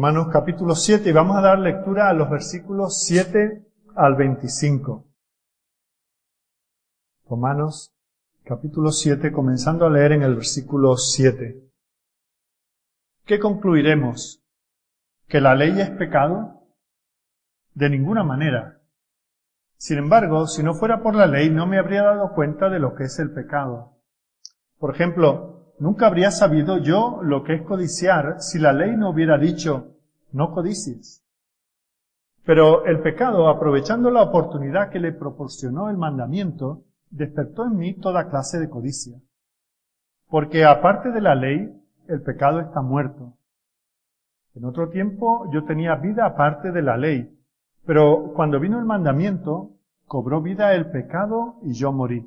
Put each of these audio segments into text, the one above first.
Romanos capítulo 7, y vamos a dar lectura a los versículos 7 al 25. Romanos capítulo 7, comenzando a leer en el versículo 7. ¿Qué concluiremos? ¿Que la ley es pecado? De ninguna manera. Sin embargo, si no fuera por la ley, no me habría dado cuenta de lo que es el pecado. Por ejemplo, nunca habría sabido yo lo que es codiciar si la ley no hubiera dicho, no codicies. Pero el pecado, aprovechando la oportunidad que le proporcionó el mandamiento, despertó en mí toda clase de codicia. Porque aparte de la ley, el pecado está muerto. En otro tiempo yo tenía vida aparte de la ley, pero cuando vino el mandamiento, cobró vida el pecado y yo morí.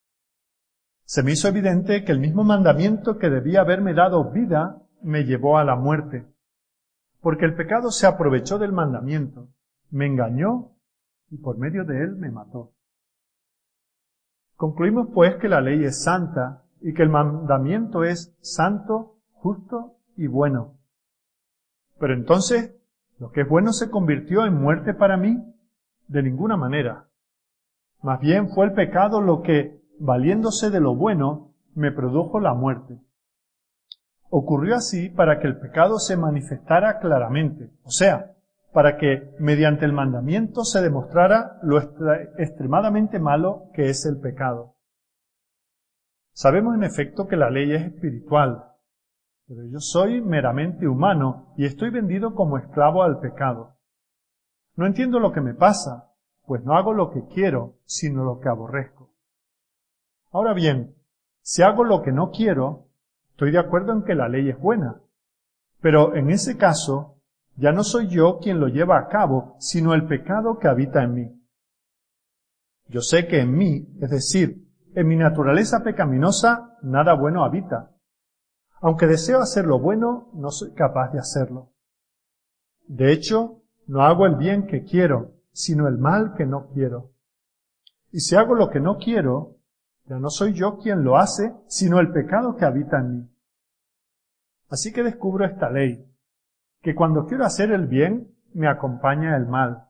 Se me hizo evidente que el mismo mandamiento que debía haberme dado vida me llevó a la muerte, porque el pecado se aprovechó del mandamiento, me engañó y por medio de él me mató. Concluimos pues que la ley es santa y que el mandamiento es santo, justo y bueno. Pero entonces, ¿lo que es bueno se convirtió en muerte para mí? De ninguna manera. Más bien fue el pecado lo que, valiéndose de lo bueno, me produjo la muerte. Ocurrió así para que el pecado se manifestara claramente, o sea, para que mediante el mandamiento se demostrara lo extremadamente malo que es el pecado. Sabemos en efecto que la ley es espiritual, pero yo soy meramente humano y estoy vendido como esclavo al pecado. No entiendo lo que me pasa, pues no hago lo que quiero, sino lo que aborrezco. Ahora bien, si hago lo que no quiero, estoy de acuerdo en que la ley es buena, pero en ese caso ya no soy yo quien lo lleva a cabo, sino el pecado que habita en mí. Yo sé que en mí, es decir, en mi naturaleza pecaminosa, nada bueno habita. Aunque deseo hacer lo bueno, no soy capaz de hacerlo. De hecho, no hago el bien que quiero, sino el mal que no quiero. Y si hago lo que no quiero, ya no soy yo quien lo hace, sino el pecado que habita en mí. Así que descubro esta ley, que cuando quiero hacer el bien, me acompaña el mal.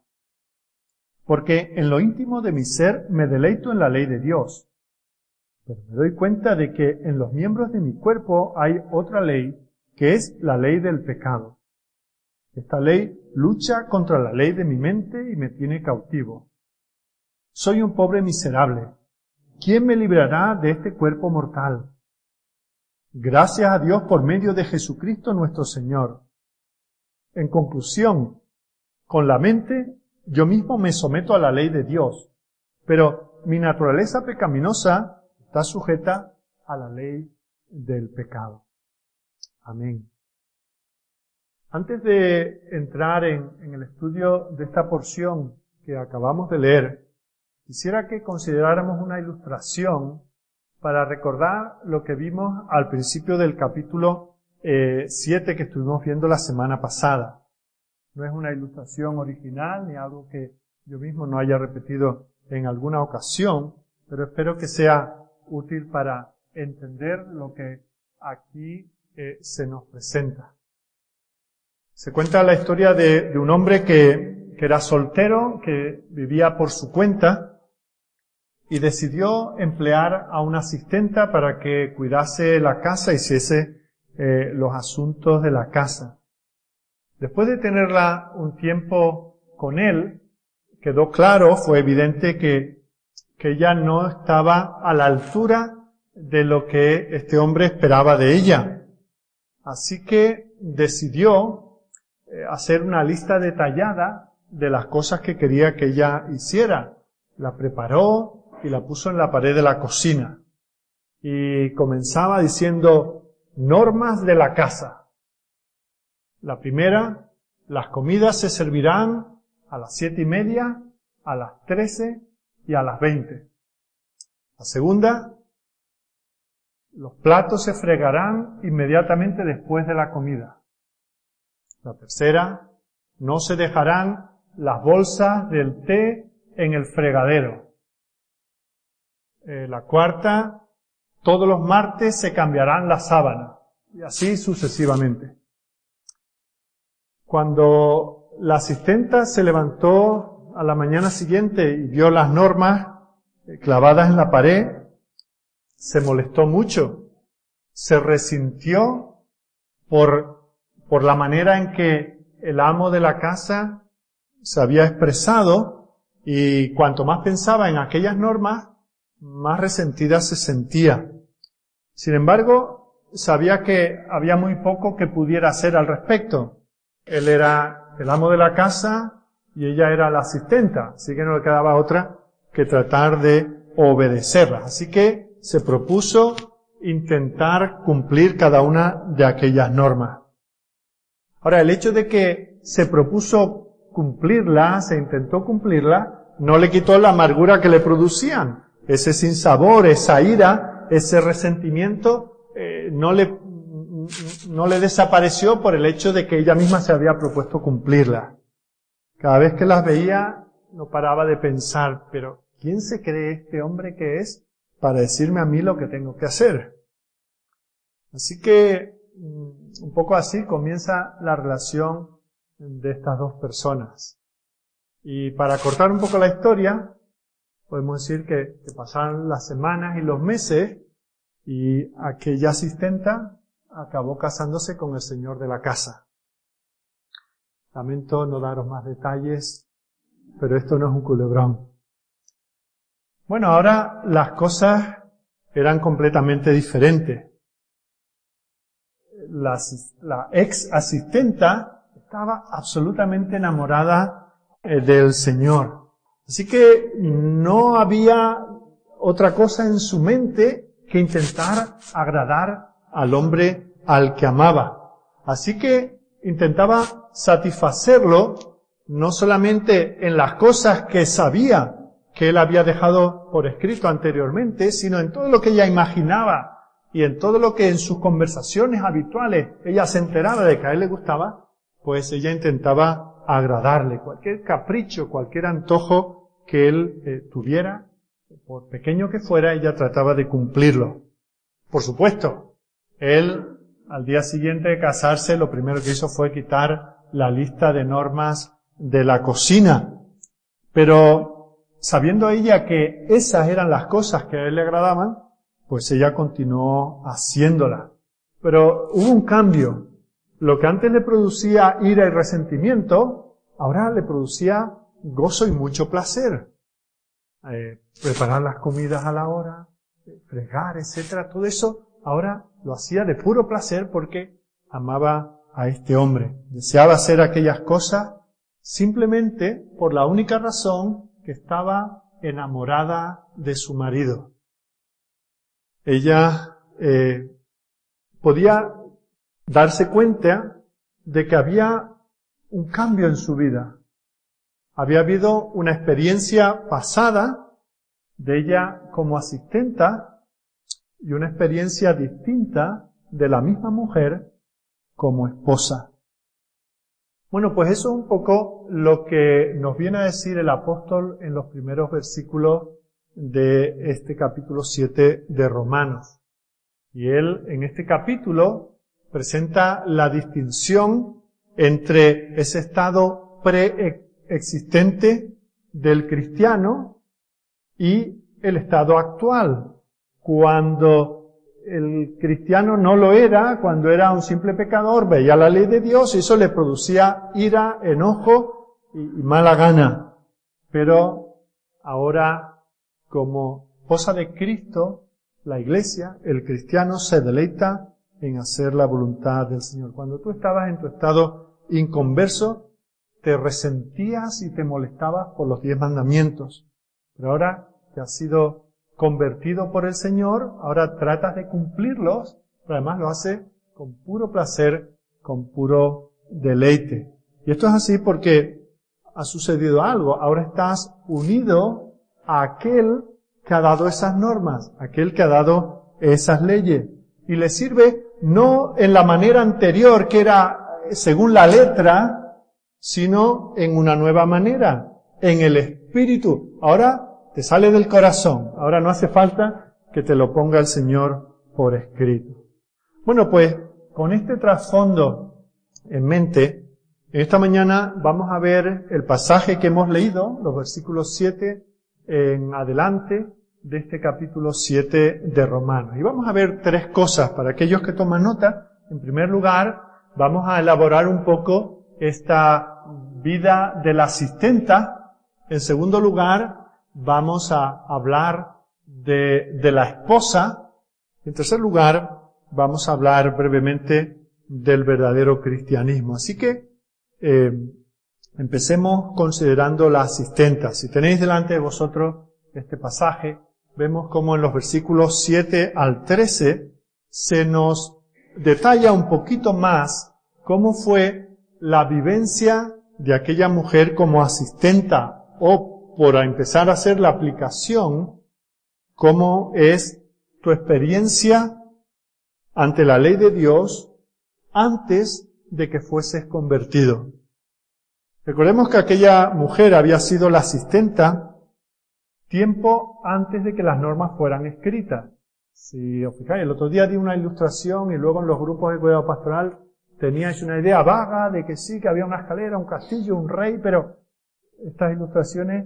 Porque en lo íntimo de mi ser me deleito en la ley de Dios. Pero me doy cuenta de que en los miembros de mi cuerpo hay otra ley, que es la ley del pecado. Esta ley lucha contra la ley de mi mente y me tiene cautivo. Soy un pobre miserable. ¿Quién me librará de este cuerpo mortal? Gracias a Dios por medio de Jesucristo nuestro Señor. En conclusión, con la mente yo mismo me someto a la ley de Dios, pero mi naturaleza pecaminosa está sujeta a la ley del pecado. Amén. Antes de entrar en el estudio de esta porción que acabamos de leer, quisiera que consideráramos una ilustración para recordar lo que vimos al principio del capítulo 7 que estuvimos viendo la semana pasada. No es una ilustración original ni algo que yo mismo no haya repetido en alguna ocasión, pero espero que sea útil para entender lo que aquí se nos presenta. Se cuenta la historia de un hombre que era soltero, que vivía por su cuenta y decidió emplear a una asistenta para que cuidase la casa y hiciese los asuntos de la casa. Después de tenerla un tiempo con él, quedó claro, fue evidente que ella no estaba a la altura de lo que este hombre esperaba de ella. Así que decidió hacer una lista detallada de las cosas que quería que ella hiciera. La preparó y la puso en la pared de la cocina. Y comenzaba diciendo, normas de la casa. La primera, las comidas se servirán a las 7:30, a las 13 y a las 20. La segunda, los platos se fregarán inmediatamente después de la comida. La tercera, no se dejarán las bolsas del té en el fregadero. La cuarta, todos los martes se cambiarán las sábanas. Y así sucesivamente. Cuando la asistenta se levantó a la mañana siguiente y vio las normas clavadas en la pared, se molestó mucho, se resintió por la manera en que el amo de la casa se había expresado, y cuanto más pensaba en aquellas normas, más resentida se sentía. Sin embargo, sabía que había muy poco que pudiera hacer al respecto. Él era el amo de la casa y ella era la asistenta, así que no le quedaba otra que tratar de obedecerla. Así que se propuso intentar cumplir cada una de aquellas normas. Ahora, el hecho de que se propuso cumplirla, se intentó cumplirla, no le quitó la amargura que le producían. Ese sinsabor, esa ira, ese resentimiento, no le desapareció por el hecho de que ella misma se había propuesto cumplirla. Cada vez que las veía, no paraba de pensar, pero ¿quién se cree este hombre que es para decirme a mí lo que tengo que hacer? Así que, un poco así comienza la relación de estas dos personas. Y para cortar un poco la historia, podemos decir que pasaron las semanas y los meses y aquella asistenta acabó casándose con el señor de la casa. Lamento no daros más detalles, pero esto no es un culebrón. Bueno, ahora las cosas eran completamente diferentes. La ex asistenta estaba absolutamente enamorada del Señor. Así que no había otra cosa en su mente que intentar agradar al hombre al que amaba. Así que intentaba satisfacerlo no solamente en las cosas que sabía que él había dejado por escrito anteriormente, sino en todo lo que ella imaginaba y en todo lo que en sus conversaciones habituales ella se enteraba de que a él le gustaba, pues ella intentaba agradarle. Cualquier capricho, cualquier antojo que él tuviera, por pequeño que fuera, ella trataba de cumplirlo. Por supuesto, él al día siguiente de casarse lo primero que hizo fue quitar la lista de normas de la cocina. Pero sabiendo ella que esas eran las cosas que a él le agradaban, pues ella continuó haciéndola. Pero hubo un cambio. Lo que antes le producía ira y resentimiento, ahora le producía gozo y mucho placer. Preparar las comidas a la hora, fregar, etcétera, todo eso ahora lo hacía de puro placer porque amaba a este hombre. Deseaba hacer aquellas cosas simplemente por la única razón que estaba enamorada de su marido. Ella podía darse cuenta de que había un cambio en su vida. Había habido una experiencia pasada de ella como asistenta y una experiencia distinta de la misma mujer como esposa. Bueno, pues eso es un poco lo que nos viene a decir el apóstol en los primeros versículos de este capítulo 7 de Romanos. Y él en este capítulo presenta la distinción entre ese estado preexistente del cristiano y el estado actual. Cuando el cristiano no lo era, cuando era un simple pecador, veía la ley de Dios y eso le producía ira, enojo y mala gana. Pero ahora, como esposa de Cristo, la iglesia, el cristiano se deleita en hacer la voluntad del Señor. Cuando tú estabas en tu estado inconverso, te resentías y te molestabas por los 10 mandamientos. Pero ahora que has sido convertido por el Señor, ahora tratas de cumplirlos, pero además lo hace con puro placer, con puro deleite. Y esto es así porque ha sucedido algo. Ahora estás unido a aquel que ha dado esas normas, aquel que ha dado esas leyes. Y le sirve no en la manera anterior, que era según la letra, sino en una nueva manera, en el espíritu. Ahora te sale del corazón. Ahora no hace falta que te lo ponga el Señor por escrito. Bueno, pues con este trasfondo en mente, Esta mañana vamos a ver el pasaje que hemos leído, los versículos 7 en adelante de este capítulo 7 de Romanos. Y vamos a ver tres cosas para aquellos que toman nota. En primer lugar, vamos a elaborar un poco esta vida de la asistenta. En segundo lugar, vamos a hablar de la esposa. En tercer lugar, vamos a hablar brevemente del verdadero cristianismo. Así que empecemos considerando la asistenta. Si tenéis delante de vosotros este pasaje, vemos como en los versículos 7 al 13 se nos detalla un poquito más cómo fue la vivencia de aquella mujer como asistenta, o por empezar a hacer la aplicación, cómo es tu experiencia ante la ley de Dios antes de que fueses convertido. Recordemos que aquella mujer había sido la asistenta tiempo antes de que las normas fueran escritas. Si os fijáis, el otro día di una ilustración y luego en los grupos de cuidado pastoral teníais una idea vaga de que sí, que había una escalera, un castillo, un rey, pero estas ilustraciones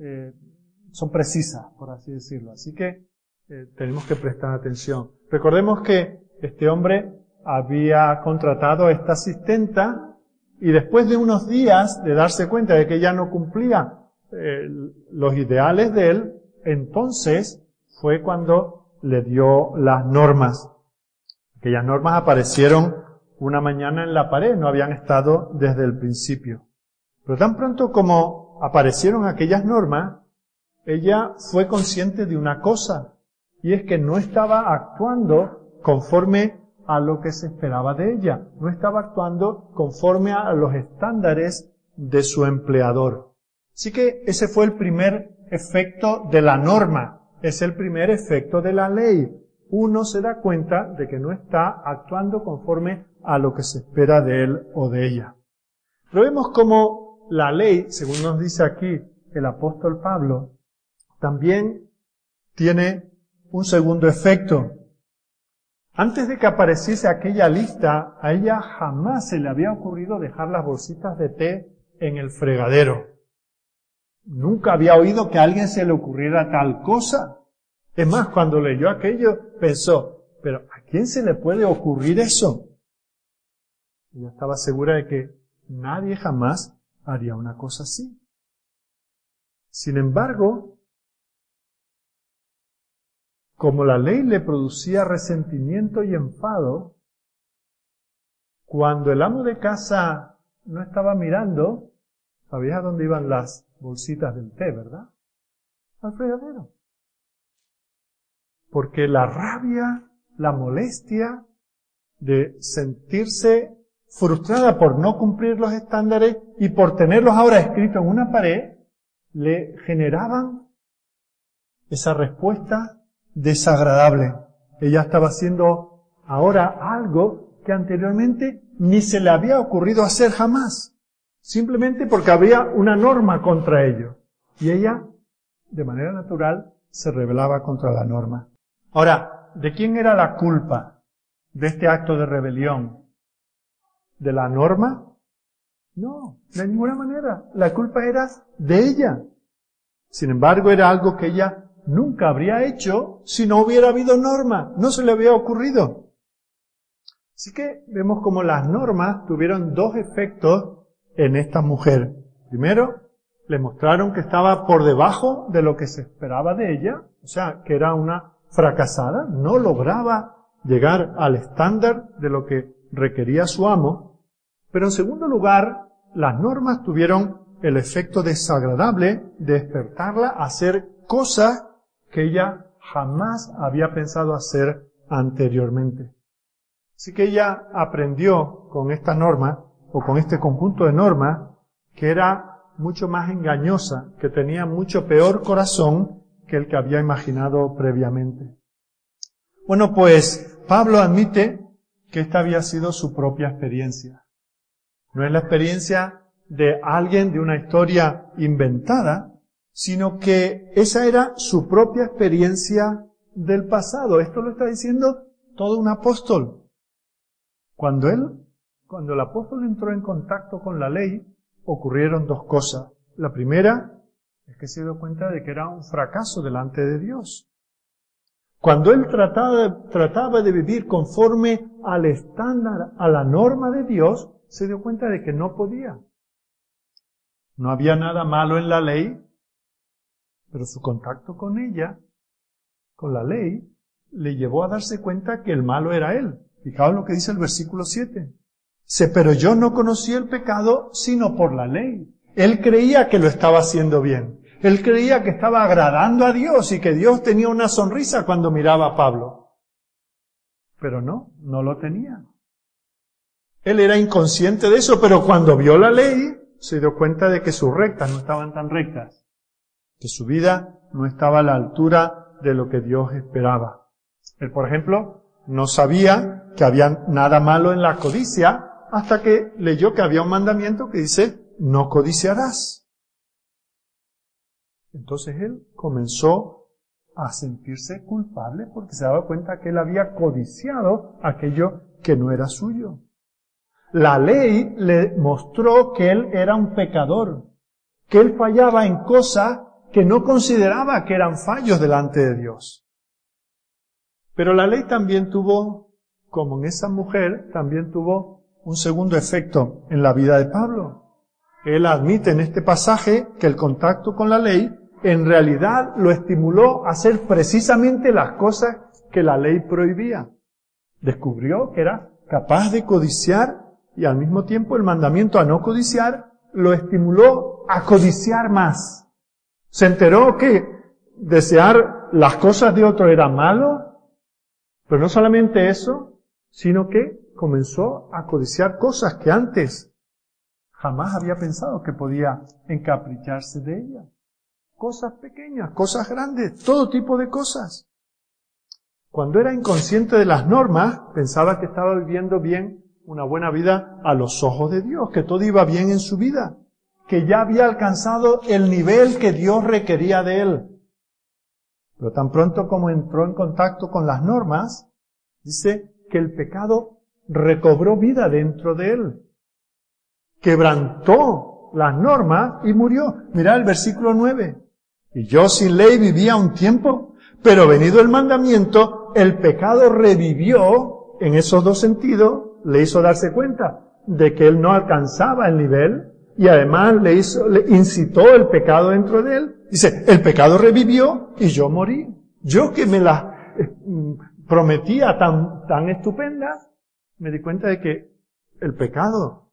son precisas, por así decirlo. Así que tenemos que prestar atención. Recordemos que este hombre había contratado a esta asistenta y después de unos días de darse cuenta de que ella no cumplía los ideales de él, entonces fue cuando le dio las normas. Aquellas normas aparecieron una mañana en la pared, no habían estado desde el principio. Pero tan pronto como aparecieron aquellas normas, ella fue consciente de una cosa, y es que no estaba actuando conforme a lo que se esperaba de ella. No estaba actuando conforme a los estándares de su empleador. Así que ese fue el primer efecto de la norma. Es el primer efecto de la ley. Uno se da cuenta de que no está actuando conforme a lo que se espera de él o de ella. Pero vemos cómo la ley, según nos dice aquí el apóstol Pablo, también tiene un segundo efecto. Antes de que apareciese aquella lista, a ella jamás se le había ocurrido dejar las bolsitas de té en el fregadero. Nunca había oído que a alguien se le ocurriera tal cosa. Es más, cuando leyó aquello, pensó, ¿pero a quién se le puede ocurrir eso? Ella estaba segura de que nadie jamás haría una cosa así. Sin embargo, como la ley le producía resentimiento y enfado, cuando el amo de casa no estaba mirando, ¿sabías a dónde iban las bolsitas del té, verdad? Al fregadero. Porque la rabia, la molestia de sentirse frustrada por no cumplir los estándares y por tenerlos ahora escritos en una pared, le generaban esa respuesta desagradable. Ella estaba haciendo ahora algo que anteriormente ni se le había ocurrido hacer jamás, simplemente porque había una norma contra ello. Y ella, de manera natural, se rebelaba contra la norma. Ahora, ¿de quién era la culpa de este acto de rebelión? ¿De la norma? No, de ninguna manera. La culpa era de ella. Sin embargo, era algo que ella nunca habría hecho si no hubiera habido norma. No se le había ocurrido. Así que vemos como las normas tuvieron dos efectos en esta mujer. Primero, le mostraron que estaba por debajo de lo que se esperaba de ella, o sea, que era una fracasada, no lograba llegar al estándar de lo que requería su amo. Pero en segundo lugar, las normas tuvieron el efecto desagradable de despertarla a hacer cosas que ella jamás había pensado hacer anteriormente. Así que ella aprendió con esta norma, o con este conjunto de normas, que era mucho más engañosa, que tenía mucho peor corazón que el que había imaginado previamente. Bueno, pues Pablo admite que esta había sido su propia experiencia. No es la experiencia de alguien de una historia inventada, sino que esa era su propia experiencia del pasado. Esto lo está diciendo todo un apóstol. Cuando él Cuando el apóstol entró en contacto con la ley, ocurrieron dos cosas. La primera es que se dio cuenta de que era un fracaso delante de Dios. Cuando él trataba de vivir conforme al estándar, a la norma de Dios, se dio cuenta de que no podía. No había nada malo en la ley, pero su contacto con ella, con la ley, le llevó a darse cuenta que el malo era él. Fijaos lo que dice el versículo 7. Dice, pero yo no conocí el pecado sino por la ley. Él creía que lo estaba haciendo bien. Él creía que estaba agradando a Dios y que Dios tenía una sonrisa cuando miraba a Pablo. Pero no lo tenía. Él era inconsciente de eso, pero cuando vio la ley, se dio cuenta de que sus rectas no estaban tan rectas, que su vida no estaba a la altura de lo que Dios esperaba. Él, por ejemplo, no sabía que había nada malo en la codicia hasta que leyó que había un mandamiento que dice, no codiciarás. Entonces él comenzó a sentirse culpable porque se daba cuenta que él había codiciado aquello que no era suyo. La ley le mostró que él era un pecador, que él fallaba en cosas que no consideraba que eran fallos delante de Dios. Pero la ley también tuvo, como en esa mujer, también tuvo un segundo efecto en la vida de Pablo. Él admite en este pasaje que el contacto con la ley en realidad lo estimuló a hacer precisamente las cosas que la ley prohibía. Descubrió que era capaz de codiciar y al mismo tiempo el mandamiento a no codiciar lo estimuló a codiciar más. Se enteró que desear las cosas de otro era malo, pero no solamente eso, sino que comenzó a codiciar cosas que antes jamás había pensado que podía encapricharse de ellas. Cosas pequeñas, cosas grandes, todo tipo de cosas. Cuando era inconsciente de las normas, pensaba que estaba viviendo bien, una buena vida a los ojos de Dios, que todo iba bien en su vida, que ya había alcanzado el nivel que Dios requería de él. Pero tan pronto como entró en contacto con las normas, dice que el pecado recobró vida dentro de él. Quebrantó las normas y murió. Mirad el versículo 9. Y yo sin ley vivía un tiempo, pero venido el mandamiento, el pecado revivió en esos dos sentidos, le hizo darse cuenta de que él no alcanzaba el nivel y además le incitó el pecado dentro de él. Dice, el pecado revivió y yo morí. Yo que me la prometía tan estupenda, me di cuenta de que el pecado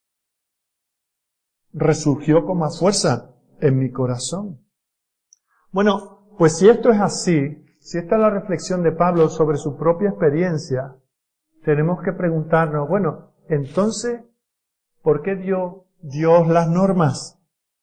resurgió con más fuerza en mi corazón. Bueno, pues si esto es así, si esta es la reflexión de Pablo sobre su propia experiencia, tenemos que preguntarnos, bueno, entonces, ¿por qué dio Dios las normas?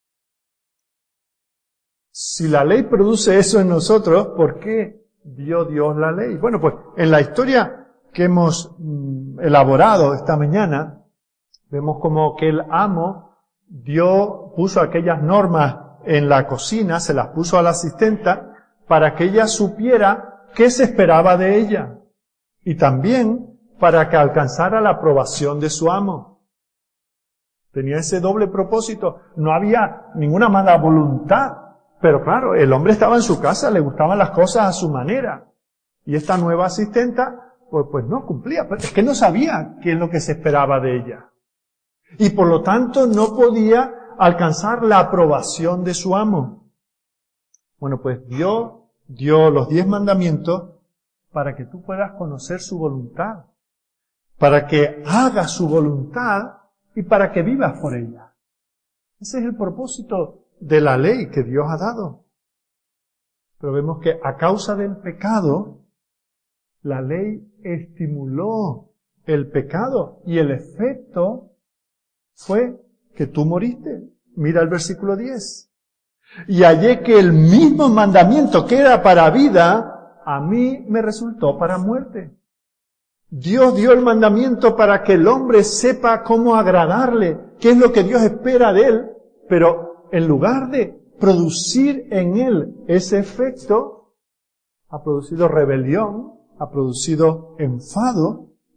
Si la ley produce eso en nosotros, ¿por qué dio Dios la ley? Bueno, pues en la historia que hemos elaborado esta mañana, vemos como que el amo puso aquellas normas en la cocina, se las puso a la asistenta para que ella supiera qué se esperaba de ella y también para que alcanzara la aprobación de su amo. Tenía ese doble propósito. No había ninguna mala voluntad, pero claro, el hombre estaba en su casa, le gustaban las cosas a su manera y esta nueva asistenta pues no cumplía, es que no sabía qué es lo que se esperaba de ella y por lo tanto no podía alcanzar la aprobación de su amo. Bueno, pues Dios dio los 10 mandamientos para que tú puedas conocer su voluntad, para que hagas su voluntad y para que vivas por ella. Ese es el propósito de la ley que Dios ha dado. Pero vemos que a causa del pecado, la ley estimuló el pecado y el efecto fue que tú moriste. Mira el versículo 10. Y hallé que el mismo mandamiento que era para vida, a mí me resultó para muerte. Dios dio el mandamiento para que el hombre sepa cómo agradarle, qué es lo que Dios espera de él, pero en lugar de producir en él ese efecto, ha producido rebelión, ha producido enfado,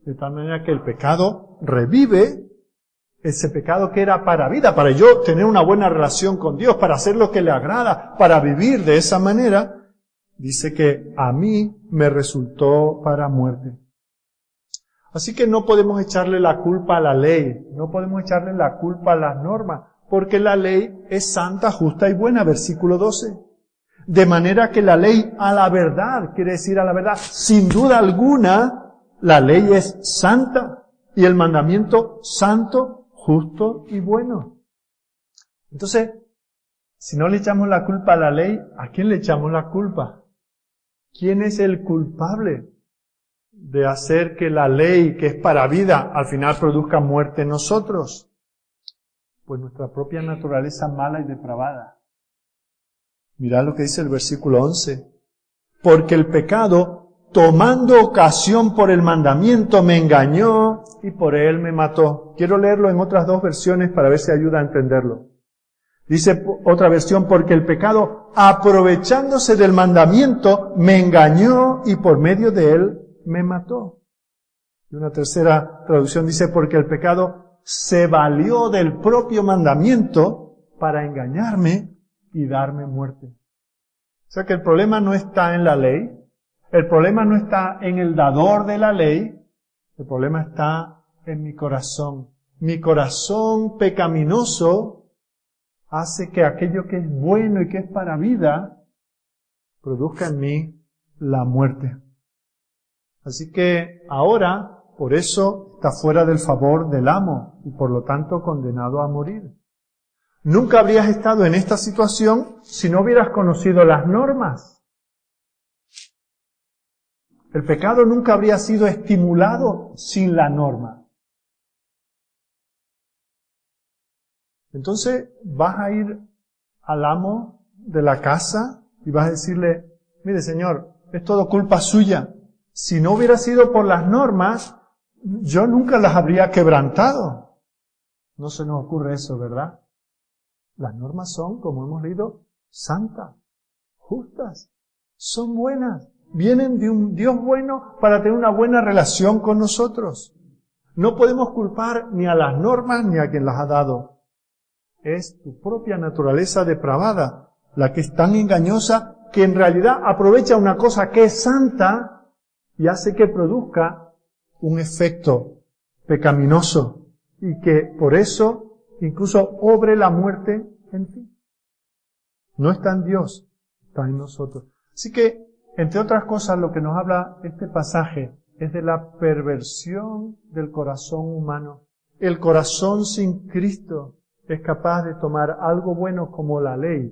de tal manera que el pecado revive ese pecado que era para vida, para yo tener una buena relación con Dios, para hacer lo que le agrada, para vivir de esa manera. Dice que a mí me resultó para muerte. Así que no podemos echarle la culpa a la ley, no podemos echarle la culpa a las normas, porque la ley es santa, justa y buena, versículo 12. De manera que la ley a la verdad, quiere decir a la verdad, sin duda alguna, la ley es santa y el mandamiento santo, justo y bueno. Entonces, si no le echamos la culpa a la ley, ¿a quién le echamos la culpa? ¿Quién es el culpable de hacer que la ley, que es para vida, al final produzca muerte en nosotros? Pues nuestra propia naturaleza mala y depravada. Mirad lo que dice el versículo 11. Porque el pecado, tomando ocasión por el mandamiento, me engañó y por él me mató. Quiero leerlo en otras dos versiones para ver si ayuda a entenderlo. Dice otra versión, porque el pecado, aprovechándose del mandamiento, me engañó y por medio de él me mató. Y una tercera traducción dice, porque el pecado se valió del propio mandamiento para engañarme y darme muerte. O sea que el problema no está en la ley, el problema no está en el dador de la ley, el problema está en mi corazón. Mi corazón pecaminoso hace que aquello que es bueno y que es para vida produzca en mí la muerte. Así que ahora, por eso, está fuera del favor del amo y por lo tanto condenado a morir. Nunca habrías estado en esta situación si no hubieras conocido las normas. El pecado nunca habría sido estimulado sin la norma. Entonces vas a ir al amo de la casa y vas a decirle, mire señor, es todo culpa suya. Si no hubiera sido por las normas, yo nunca las habría quebrantado. No se nos ocurre eso, ¿verdad? Las normas son, como hemos leído, santas, justas, son buenas. Vienen de un Dios bueno para tener una buena relación con nosotros. No podemos culpar ni a las normas ni a quien las ha dado. Es tu propia naturaleza depravada, la que es tan engañosa que en realidad aprovecha una cosa que es santa y hace que produzca un efecto pecaminoso y que por eso incluso obre la muerte en ti. No está en Dios, está en nosotros. Así que, entre otras cosas, lo que nos habla este pasaje es de la perversión del corazón humano. El corazón sin Cristo es capaz de tomar algo bueno como la ley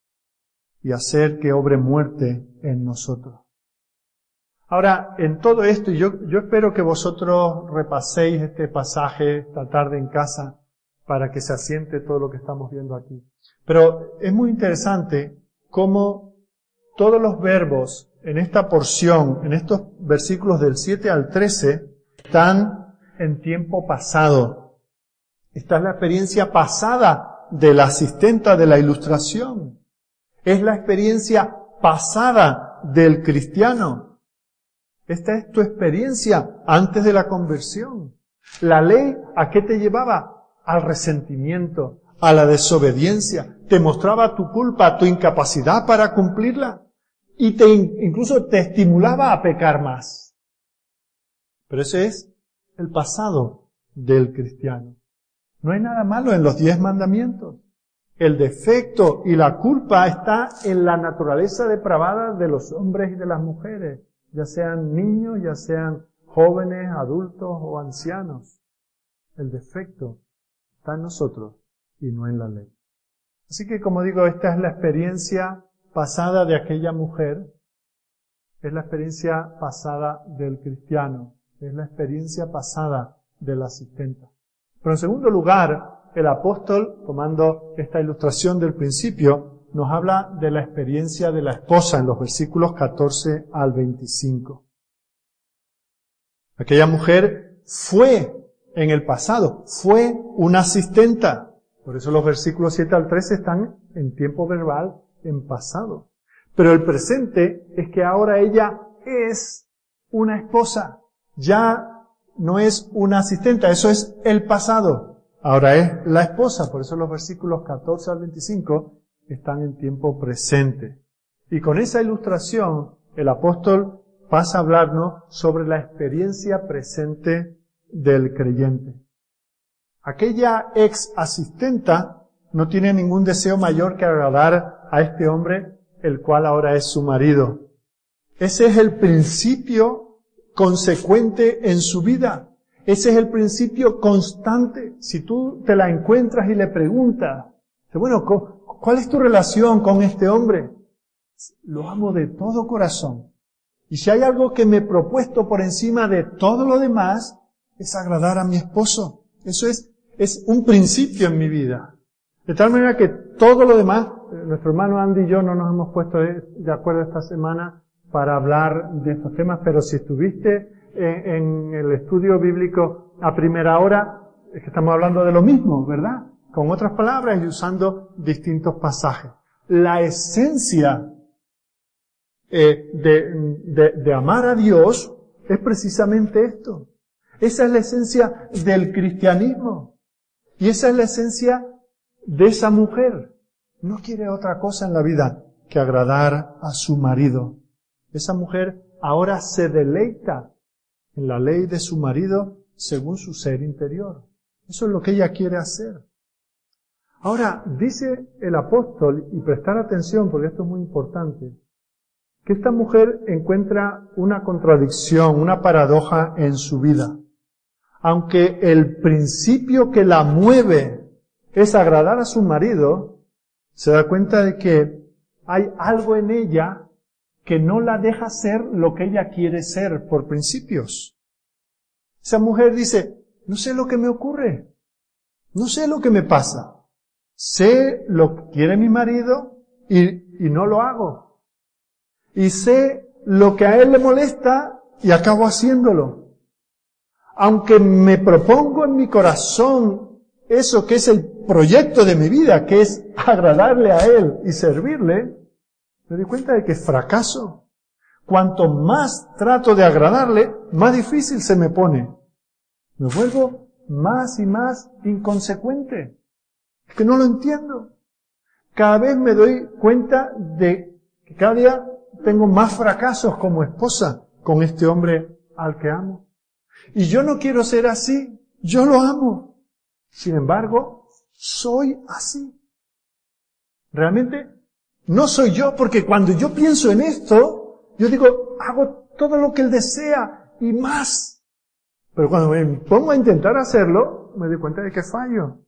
y hacer que obre muerte en nosotros. Ahora, en todo esto, yo espero que vosotros repaséis este pasaje esta tarde en casa para que se asiente todo lo que estamos viendo aquí. Pero es muy interesante cómo todos los verbos en esta porción, en estos versículos del 7 al 13, están en tiempo pasado. Esta es la experiencia pasada de la asistenta de la ilustración. Es la experiencia pasada del cristiano. Esta es tu experiencia antes de la conversión. La ley, ¿a qué te llevaba? Al resentimiento, a la desobediencia. Te mostraba tu culpa, tu incapacidad para cumplirla. Y incluso te estimulaba a pecar más. Pero ese es el pasado del cristiano. No hay nada malo en los 10 mandamientos. El defecto y la culpa está en la naturaleza depravada de los hombres y de las mujeres, ya sean niños, ya sean jóvenes, adultos o ancianos. El defecto está en nosotros y no en la ley. Así que, como digo, esta es la experiencia pasada de aquella mujer, es la experiencia pasada del cristiano, es la experiencia pasada del asistente. Pero en segundo lugar, el apóstol, tomando esta ilustración del principio, nos habla de la experiencia de la esposa en los versículos 14 al 25. Aquella mujer fue, en el pasado, fue una asistenta. Por eso los versículos 7 al 13 están en tiempo verbal, en pasado. Pero el presente es que ahora ella es una esposa. Ya no es una asistenta, eso es el pasado. Ahora es la esposa, por eso los versículos 14 al 25 están en tiempo presente. Y con esa ilustración, el apóstol pasa a hablarnos sobre la experiencia presente del creyente. Aquella ex asistenta no tiene ningún deseo mayor que agradar a este hombre, el cual ahora es su marido. Ese es el principio consecuente en su vida. Ese es el principio constante. Si tú te la encuentras y le preguntas, bueno, ¿cuál es tu relación con este hombre? Lo amo de todo corazón. Y si hay algo que me he propuesto por encima de todo lo demás, es agradar a mi esposo. Eso es un principio en mi vida. De tal manera que todo lo demás, nuestro hermano Andy y yo no nos hemos puesto de acuerdo esta semana para hablar de estos temas, pero si estuviste en el estudio bíblico a primera hora, es que estamos hablando de lo mismo, ¿verdad? Con otras palabras y usando distintos pasajes. La esencia de amar a Dios es precisamente esto. Esa es la esencia del cristianismo. Y esa es la esencia de esa mujer. No quiere otra cosa en la vida que agradar a su marido. Esa mujer ahora se deleita en la ley de su marido según su ser interior. Eso es lo que ella quiere hacer. Ahora, dice el apóstol, y prestar atención porque esto es muy importante, que esta mujer encuentra una contradicción, una paradoja en su vida. Aunque el principio que la mueve es agradar a su marido, se da cuenta de que hay algo en ella que no la deja ser lo que ella quiere ser por principios. Esa mujer dice, no sé lo que me ocurre, no sé lo que me pasa, sé lo que quiere mi marido y no lo hago. Y sé lo que a él le molesta y acabo haciéndolo. Aunque me propongo en mi corazón eso que es el proyecto de mi vida, que es agradarle a él y servirle, me doy cuenta de que fracaso. Cuanto más trato de agradarle, más difícil se me pone. Me vuelvo más y más inconsecuente. Es que no lo entiendo. Cada vez me doy cuenta de que cada día tengo más fracasos como esposa con este hombre al que amo. Y yo no quiero ser así. Yo lo amo. Sin embargo, soy así. Realmente no soy yo, porque cuando yo pienso en esto, yo digo, hago todo lo que él desea y más. Pero cuando me pongo a intentar hacerlo, me doy cuenta de que fallo.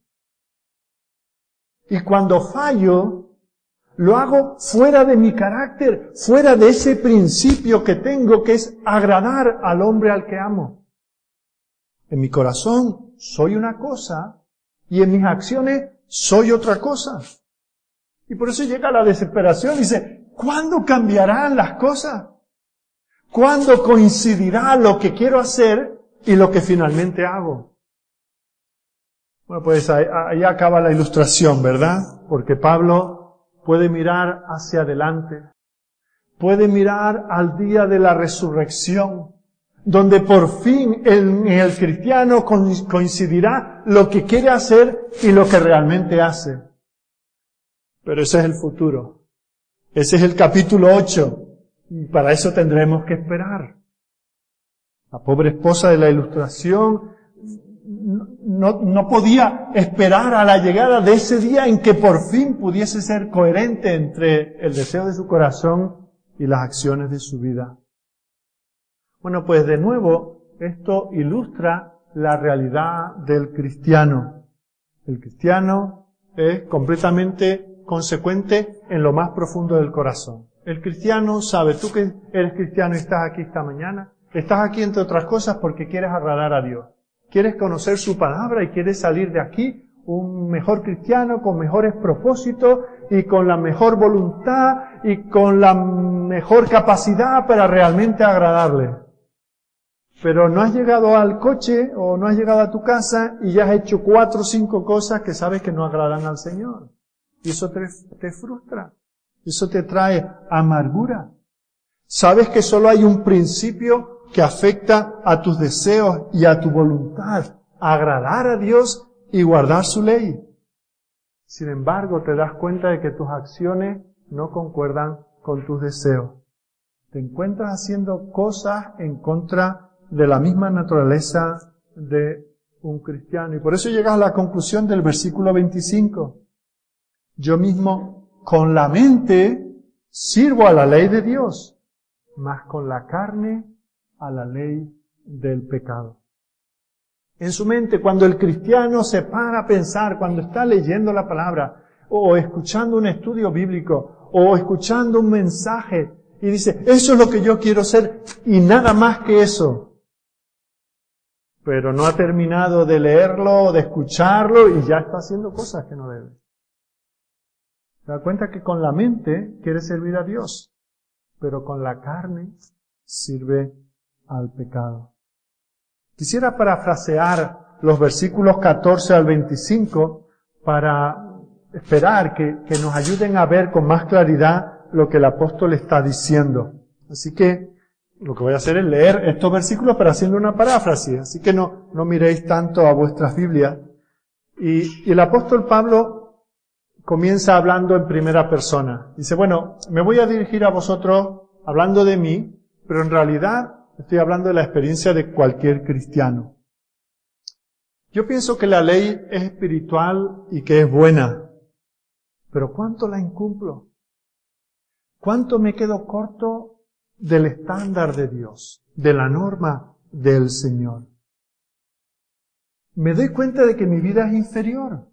Y cuando fallo, lo hago fuera de mi carácter, fuera de ese principio que tengo, que es agradar al hombre al que amo. En mi corazón soy una cosa y en mis acciones soy otra cosa. Y por eso llega la desesperación y dice, ¿cuándo cambiarán las cosas? ¿Cuándo coincidirá lo que quiero hacer y lo que finalmente hago? Bueno, pues ahí acaba la ilustración, ¿verdad? Porque Pablo puede mirar hacia adelante, puede mirar al día de la resurrección, donde por fin en el cristiano coincidirá lo que quiere hacer y lo que realmente hace. Pero ese es el futuro. Ese es el capítulo 8. Y para eso tendremos que esperar. La pobre esposa de la ilustración no podía esperar a la llegada de ese día en que por fin pudiese ser coherente entre el deseo de su corazón y las acciones de su vida. Bueno, pues de nuevo, esto ilustra la realidad del cristiano. El cristiano es completamente consecuente en lo más profundo del corazón. El cristiano sabe, tú que eres cristiano y estás aquí esta mañana, estás aquí entre otras cosas porque quieres agradar a Dios. Quieres conocer su palabra y quieres salir de aquí un mejor cristiano con mejores propósitos y con la mejor voluntad y con la mejor capacidad para realmente agradarle. Pero no has llegado al coche o no has llegado a tu casa y ya has hecho 4 o 5 cosas que sabes que no agradan al Señor. Y eso te frustra. Eso te trae amargura. Sabes que solo hay un principio que afecta a tus deseos y a tu voluntad, agradar a Dios y guardar su ley. Sin embargo, te das cuenta de que tus acciones no concuerdan con tus deseos. Te encuentras haciendo cosas en contra de la misma naturaleza de un cristiano. Y por eso llegas a la conclusión del versículo 25. Yo mismo con la mente sirvo a la ley de Dios, mas con la carne a la ley del pecado. En su mente, cuando el cristiano se para a pensar, cuando está leyendo la palabra, o escuchando un estudio bíblico, o escuchando un mensaje, y dice, eso es lo que yo quiero ser, y nada más que eso. Pero no ha terminado de leerlo, de escucharlo, y ya está haciendo cosas que no debe. Se da cuenta que con la mente quiere servir a Dios, pero con la carne sirve al pecado. Quisiera parafrasear los versículos 14 al 25 para esperar que nos ayuden a ver con más claridad lo que el apóstol está diciendo. Así que lo que voy a hacer es leer estos versículos pero haciendo una paráfrasis. Así que no miréis tanto a vuestras Biblias. Y el apóstol Pablo comienza hablando en primera persona. Dice, bueno, me voy a dirigir a vosotros hablando de mí, pero en realidad estoy hablando de la experiencia de cualquier cristiano. Yo pienso que la ley es espiritual y que es buena, pero ¿cuánto la incumplo? ¿Cuánto me quedo corto del estándar de Dios, de la norma del Señor? Me doy cuenta de que mi vida es inferior.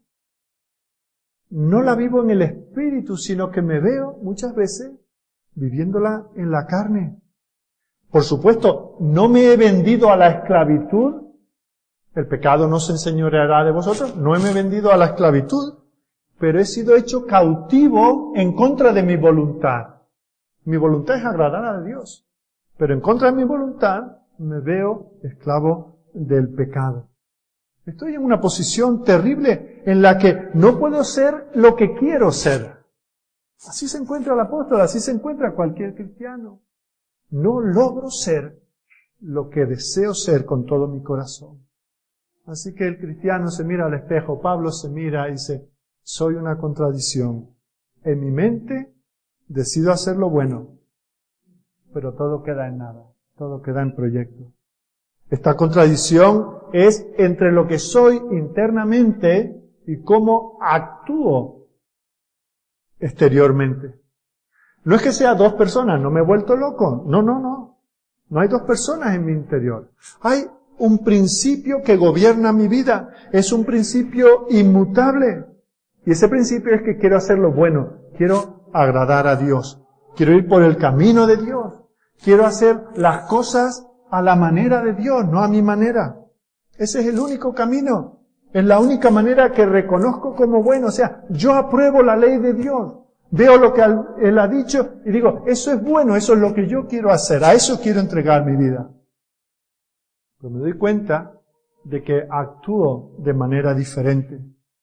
No la vivo en el espíritu, sino que me veo muchas veces viviéndola en la carne. Por supuesto, no me he vendido a la esclavitud. El pecado no se enseñoreará de vosotros. No me he vendido a la esclavitud, pero he sido hecho cautivo en contra de mi voluntad. Mi voluntad es agradar a Dios, pero en contra de mi voluntad me veo esclavo del pecado. Estoy en una posición terrible en la que no puedo ser lo que quiero ser. Así se encuentra el apóstol, así se encuentra cualquier cristiano. No logro ser lo que deseo ser con todo mi corazón. Así que el cristiano se mira al espejo, Pablo se mira y dice, soy una contradicción. En mi mente decido hacer lo bueno, pero todo queda en nada, todo queda en proyecto. Esta contradicción es entre lo que soy internamente y cómo actúo exteriormente. No es que sea dos personas, no me he vuelto loco. No. No hay dos personas en mi interior. Hay un principio que gobierna mi vida. Es un principio inmutable. Y ese principio es que quiero hacer lo bueno. Quiero agradar a Dios. Quiero ir por el camino de Dios. Quiero hacer las cosas a la manera de Dios, no a mi manera. Ese es el único camino. Es la única manera que reconozco como bueno. O sea, yo apruebo la ley de Dios. Veo lo que Él ha dicho y digo, eso es bueno, eso es lo que yo quiero hacer, a eso quiero entregar mi vida. Pero me doy cuenta de que actúo de manera diferente.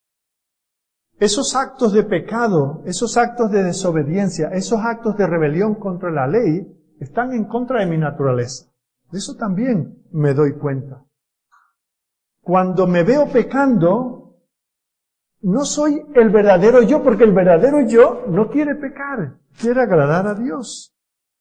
Esos actos de pecado, esos actos de desobediencia, esos actos de rebelión contra la ley, están en contra de mi naturaleza. De eso también me doy cuenta. Cuando me veo pecando, no soy el verdadero yo, porque el verdadero yo no quiere pecar, quiere agradar a Dios.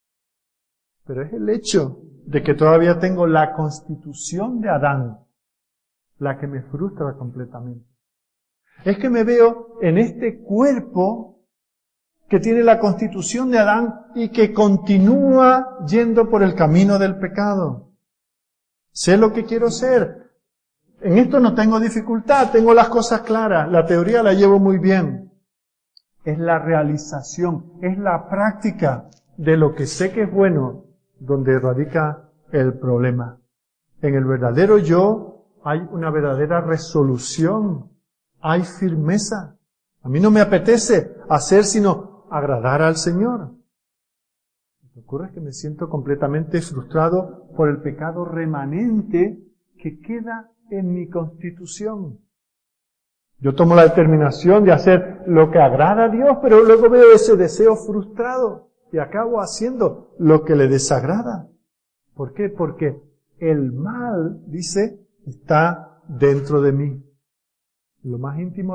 Pero es el hecho de que todavía tengo la constitución de Adán, la que me frustra completamente. Es que me veo en este cuerpo que tiene la constitución de Adán y que continúa yendo por el camino del pecado. Sé lo que quiero ser. En esto no tengo dificultad, tengo las cosas claras, la teoría la llevo muy bien. Es la realización, es la práctica de lo que sé que es bueno donde radica el problema. En el verdadero yo hay una verdadera resolución, hay firmeza. A mí no me apetece hacer sino agradar al Señor. Lo que ocurre es que me siento completamente frustrado por el pecado remanente que queda en mi constitución. Yo tomo la determinación de hacer lo que agrada a Dios, pero luego veo ese deseo frustrado y acabo haciendo lo que le desagrada. ¿Por qué? Porque el mal, dice, está dentro de mí. En lo más íntimo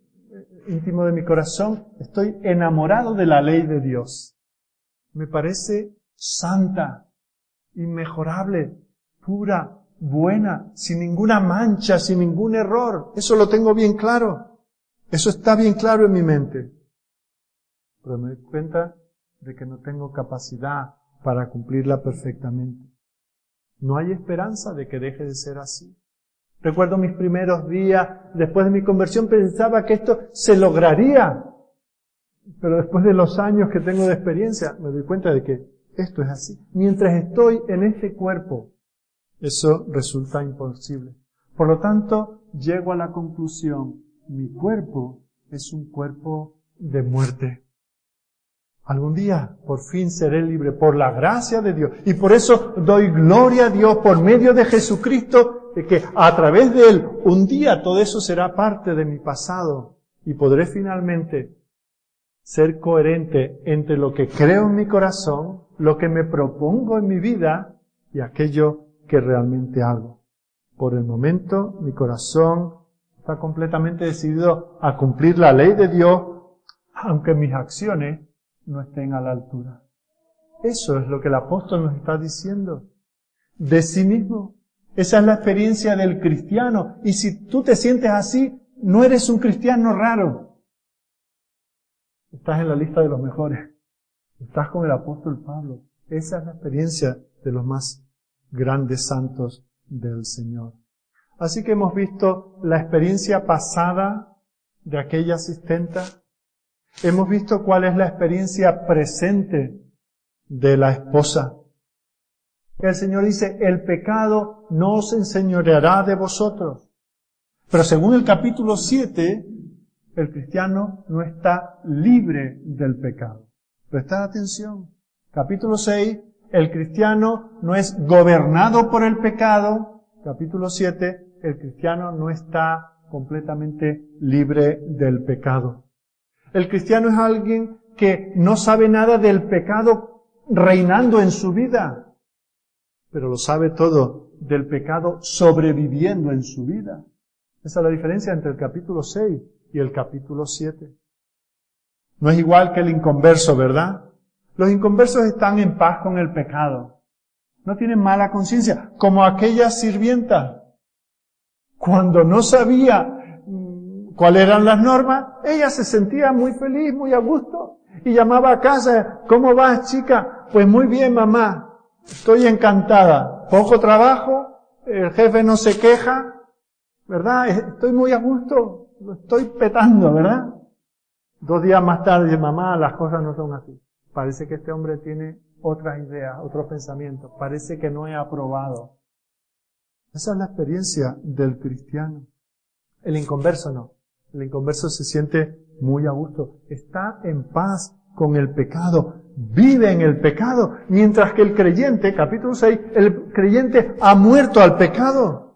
de mi corazón, estoy enamorado de la ley de Dios. Me parece santa, inmejorable, pura, buena, sin ninguna mancha, sin ningún error. Eso lo tengo bien claro. Eso está bien claro en mi mente. Pero me doy cuenta de que no tengo capacidad para cumplirla perfectamente. No hay esperanza de que deje de ser así. Recuerdo mis primeros días, después de mi conversión, pensaba que esto se lograría. Pero después de los años que tengo de experiencia, me doy cuenta de que esto es así. Mientras estoy en este cuerpo, eso resulta imposible. Por lo tanto, llego a la conclusión, mi cuerpo es un cuerpo de muerte. Algún día, por fin, seré libre por la gracia de Dios. Y por eso doy gloria a Dios por medio de Jesucristo, de que a través de Él, un día todo eso será parte de mi pasado. Y podré finalmente ser coherente entre lo que creo en mi corazón, lo que me propongo en mi vida y aquello que realmente hago. Por el momento, mi corazón está completamente decidido a cumplir la ley de Dios, aunque mis acciones no estén a la altura. Eso es lo que el apóstol nos está diciendo. De sí mismo. Esa es la experiencia del cristiano. Y si tú te sientes así, no eres un cristiano raro. Estás en la lista de los mejores. Estás con el apóstol Pablo. Esa es la experiencia de los más grandes santos del Señor. Así que hemos visto la experiencia pasada de aquella asistenta. Hemos visto cuál es la experiencia presente de la esposa. El Señor dice, el pecado no os enseñoreará de vosotros. Pero según el capítulo 7, el cristiano no está libre del pecado. Prestad atención. Capítulo 6, el cristiano no es gobernado por el pecado. Capítulo 7, el cristiano no está completamente libre del pecado. El cristiano es alguien que no sabe nada del pecado reinando en su vida, pero lo sabe todo del pecado sobreviviendo en su vida. Esa es la diferencia entre el capítulo 6 y el capítulo 7. No es igual que el inconverso, ¿verdad? Los inconversos están en paz con el pecado. No tienen mala conciencia, como aquella sirvienta. Cuando no sabía cuáles eran las normas, ella se sentía muy feliz, muy a gusto, y llamaba a casa, ¿cómo vas, chica? Pues muy bien, mamá, estoy encantada, poco trabajo, el jefe no se queja, ¿verdad? Estoy muy a gusto, lo estoy petando, ¿verdad? 2 días más tarde dice, mamá, las cosas no son así. Parece que este hombre tiene otras ideas, otros pensamientos, parece que no he aprobado. Esa es la experiencia del cristiano. El inconverso no. El inconverso se siente muy a gusto. Está en paz con el pecado. Vive en el pecado. Mientras que el creyente, capítulo 6, el creyente ha muerto al pecado.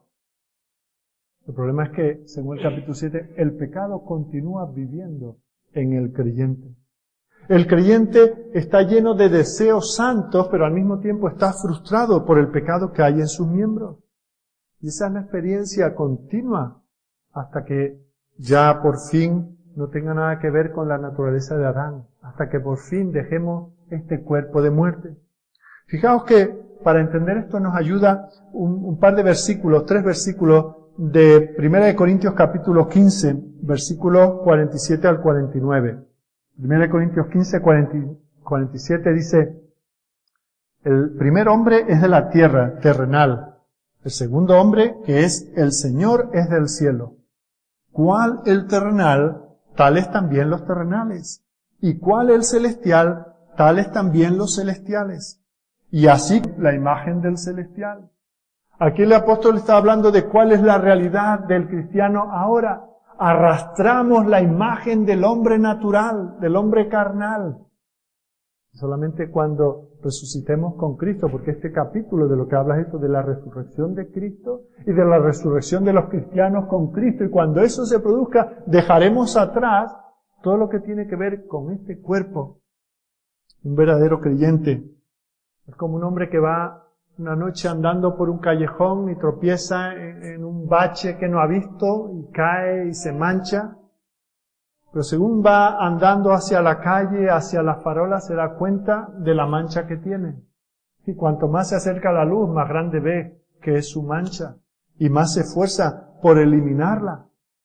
El problema es que, según el capítulo 7, el pecado continúa viviendo en el creyente. El creyente está lleno de deseos santos, pero al mismo tiempo está frustrado por el pecado que hay en sus miembros. Y esa es la experiencia continua hasta que ya por fin no tenga nada que ver con la naturaleza de Adán, hasta que por fin dejemos este cuerpo de muerte. Fijaos que para entender esto nos ayuda un par de versículos, 3 versículos de 1 Corintios capítulo 15, versículos 47 al 49. 1 Corintios 15, 47 dice, el primer hombre es de la tierra, terrenal. El segundo hombre, que es el Señor, es del cielo. ¿Cuál el terrenal? Tales también los terrenales. ¿Y cuál el celestial? Tales también los celestiales. Y así la imagen del celestial. Aquí el apóstol está hablando de cuál es la realidad del cristiano ahora. Arrastramos la imagen del hombre natural, del hombre carnal. Solamente cuando resucitemos con Cristo, porque este capítulo de lo que habla es esto de la resurrección de Cristo y de la resurrección de los cristianos con Cristo. Y cuando eso se produzca, dejaremos atrás todo lo que tiene que ver con este cuerpo. Un verdadero creyente es como un hombre que va una noche andando por un callejón y tropieza en un bache que no ha visto y cae y se mancha. Pero según va andando hacia la calle, hacia la farola, se da cuenta de la mancha que tiene. Y cuanto más se acerca a la luz, más grande ve que es su mancha y más se esfuerza por eliminarla.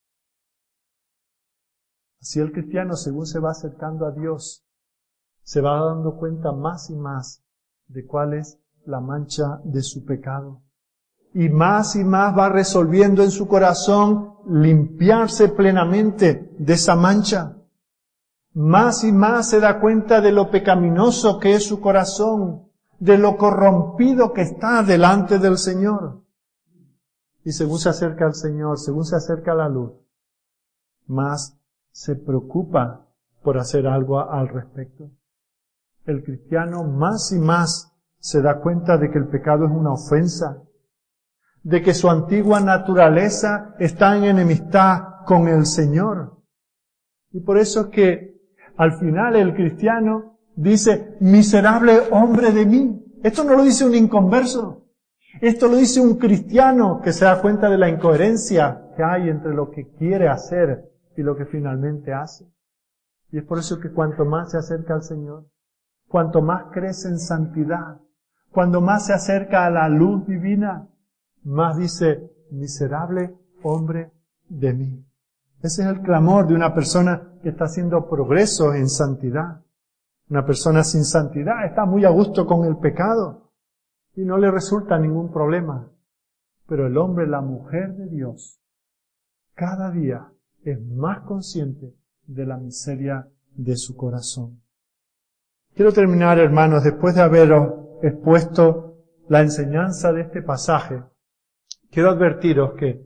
Así el cristiano, según se va acercando a Dios, se va dando cuenta más y más de cuál es la mancha de su pecado. Y más va resolviendo en su corazón limpiarse plenamente de esa mancha. Más y más se da cuenta de lo pecaminoso que es su corazón, de lo corrompido que está delante del Señor. Y según se acerca al Señor, según se acerca a la luz, más se preocupa por hacer algo al respecto. El cristiano más y más se da cuenta de que el pecado es una ofensa, de que su antigua naturaleza está en enemistad con el Señor. Y por eso es que al final el cristiano dice, miserable hombre de mí. Esto no lo dice un inconverso. Esto lo dice un cristiano que se da cuenta de la incoherencia que hay entre lo que quiere hacer y lo que finalmente hace. Y es por eso que cuanto más se acerca al Señor, cuanto más crece en santidad, cuando más se acerca a la luz divina, más dice, miserable hombre de mí. Ese es el clamor de una persona que está haciendo progreso en santidad. Una persona sin santidad está muy a gusto con el pecado y no le resulta ningún problema. Pero el hombre, la mujer de Dios, cada día es más consciente de la miseria de su corazón. Quiero terminar, hermanos, después de haberos expuesto la enseñanza de este pasaje. Quiero advertiros que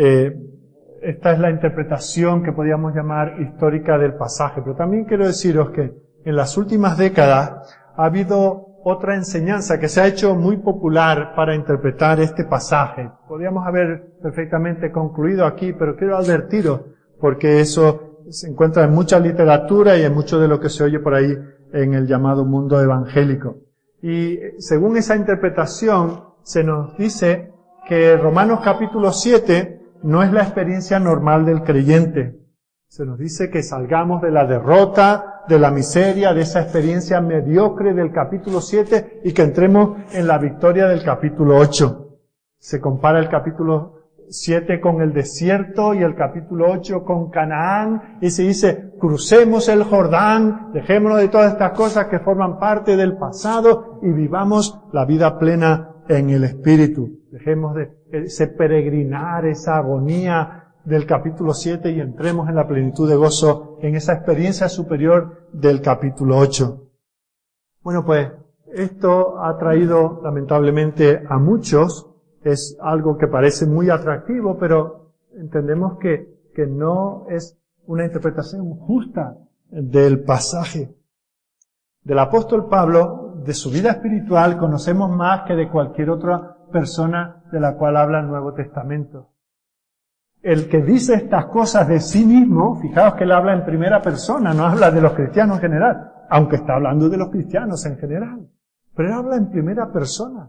esta es la interpretación que podríamos llamar histórica del pasaje, pero también quiero deciros que en las últimas décadas ha habido otra enseñanza que se ha hecho muy popular para interpretar este pasaje. Podríamos haber perfectamente concluido aquí, pero quiero advertiros porque eso se encuentra en mucha literatura y en mucho de lo que se oye por ahí en el llamado mundo evangélico. Y según esa interpretación se nos dice que Romanos capítulo 7 no es la experiencia normal del creyente. Se nos dice que salgamos de la derrota, de la miseria, de esa experiencia mediocre del capítulo 7 y que entremos en la victoria del capítulo 8. Se compara el capítulo 7 con el desierto y el capítulo 8 con Canaán y se dice, crucemos el Jordán, dejémonos de todas estas cosas que forman parte del pasado y vivamos la vida plena en el Espíritu. Dejemos de ese peregrinar, esa agonía del capítulo 7 y entremos en la plenitud de gozo en esa experiencia superior del capítulo 8. Bueno, pues esto ha traído lamentablemente a muchos. Es algo que parece muy atractivo, pero entendemos que no es una interpretación justa del pasaje. Del apóstol Pablo, de su vida espiritual, conocemos más que de cualquier otra persona de la cual habla el Nuevo Testamento. El que dice estas cosas de sí mismo, fijaos que él habla en primera persona, no habla de los cristianos en general, aunque está hablando de los cristianos en general, pero él habla en primera persona.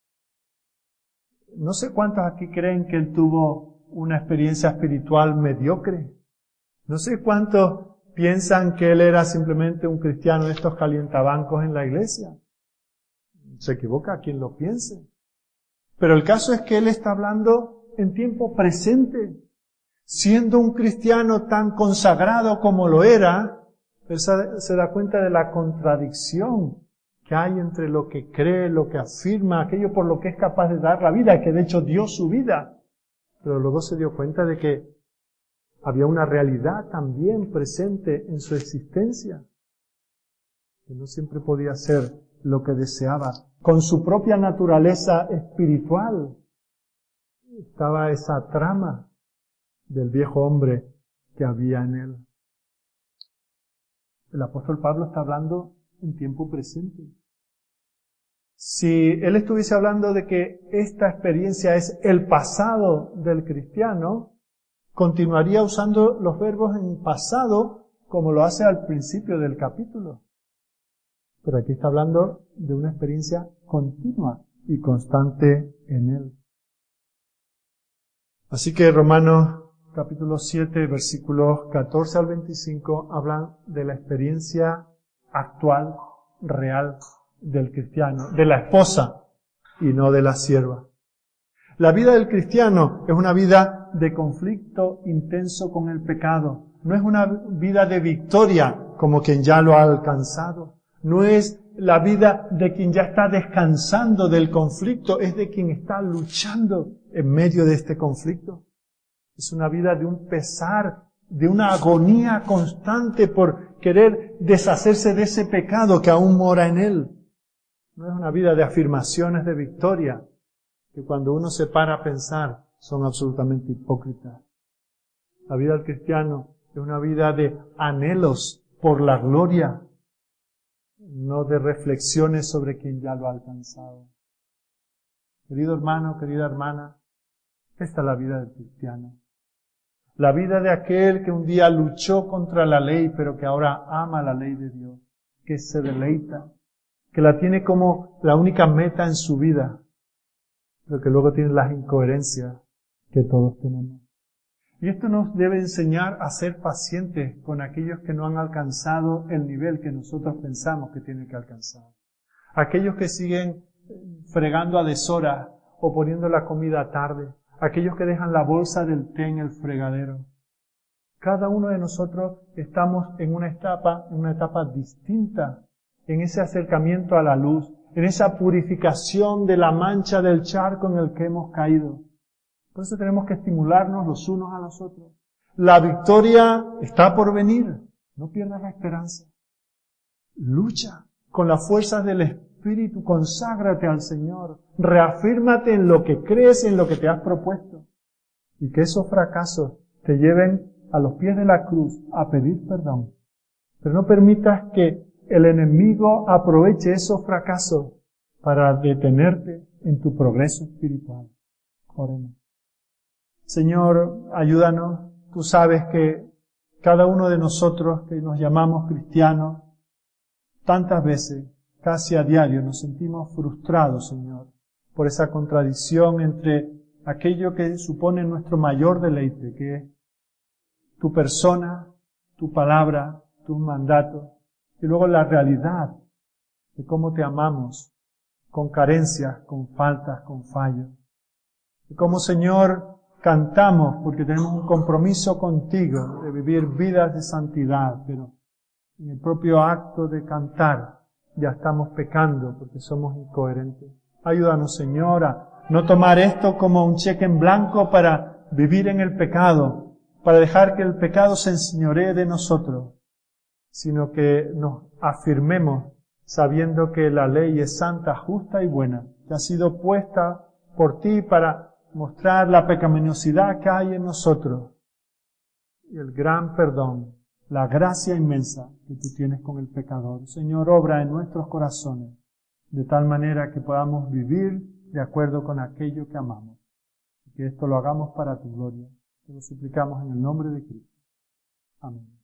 No sé cuántos aquí creen que él tuvo una experiencia espiritual mediocre. No sé cuántos piensan que él era simplemente un cristiano de estos calientabancos en la iglesia. Se equivoca quien lo piense. Pero el caso es que él está hablando en tiempo presente. Siendo un cristiano tan consagrado como lo era, él se da cuenta de la contradicción que hay entre lo que cree, lo que afirma, aquello por lo que es capaz de dar la vida, que de hecho dio su vida. Pero luego se dio cuenta de que había una realidad también presente en su existencia, que no siempre podía ser lo que deseaba. Con su propia naturaleza espiritual estaba esa trama del viejo hombre que había en él. El apóstol Pablo está hablando en tiempo presente. Si él estuviese hablando de que esta experiencia es el pasado del cristiano, continuaría usando los verbos en pasado como lo hace al principio del capítulo. Pero aquí está hablando de una experiencia continua y constante en Él. Así que Romanos capítulo 7, versículos 14 al 25 hablan de la experiencia actual, real, del cristiano, de la esposa y no de la sierva. La vida del cristiano es una vida de conflicto intenso con el pecado. No es una vida de victoria como quien ya lo ha alcanzado. No es la vida de quien ya está descansando del conflicto, es de quien está luchando en medio de este conflicto. Es una vida de un pesar, de una agonía constante por querer deshacerse de ese pecado que aún mora en él. No es una vida de afirmaciones de victoria, que cuando uno se para a pensar son absolutamente hipócritas. La vida del cristiano es una vida de anhelos por la gloria, no de reflexiones sobre quien ya lo ha alcanzado. Querido hermano, querida hermana, esta es la vida del cristiano. La vida de aquel que un día luchó contra la ley, pero que ahora ama la ley de Dios, que se deleita, que la tiene como la única meta en su vida, pero que luego tiene las incoherencias que todos tenemos. Y esto nos debe enseñar a ser pacientes con aquellos que no han alcanzado el nivel que nosotros pensamos que tienen que alcanzar. Aquellos que siguen fregando a deshora o poniendo la comida tarde. Aquellos que dejan la bolsa del té en el fregadero. Cada uno de nosotros estamos en una etapa distinta, en ese acercamiento a la luz, en esa purificación de la mancha del charco en el que hemos caído. Por eso tenemos que estimularnos los unos a los otros. La victoria está por venir. No pierdas la esperanza. Lucha con las fuerzas del Espíritu, conságrate al Señor, reafírmate en lo que crees y en lo que te has propuesto. Y que esos fracasos te lleven a los pies de la cruz a pedir perdón. Pero no permitas que el enemigo aproveche esos fracasos para detenerte en tu progreso espiritual. Oremos. Señor, ayúdanos. Tú sabes que cada uno de nosotros que nos llamamos cristianos, tantas veces, casi a diario, nos sentimos frustrados, Señor, por esa contradicción entre aquello que supone nuestro mayor deleite, que es tu persona, tu palabra, tus mandatos, y luego la realidad de cómo te amamos, con carencias, con faltas, con fallos. Y cómo, Señor, cantamos porque tenemos un compromiso contigo de vivir vidas de santidad, pero en el propio acto de cantar ya estamos pecando porque somos incoherentes. Ayúdanos, Señor, a no tomar esto como un cheque en blanco para vivir en el pecado, para dejar que el pecado se enseñoree de nosotros, sino que nos afirmemos sabiendo que la ley es santa, justa y buena, que ha sido puesta por ti para mostrar la pecaminosidad que hay en nosotros y el gran perdón, la gracia inmensa que tú tienes con el pecador. Señor, obra en nuestros corazones de tal manera que podamos vivir de acuerdo con aquello que amamos y que esto lo hagamos para tu gloria. Te lo suplicamos en el nombre de Cristo. Amén.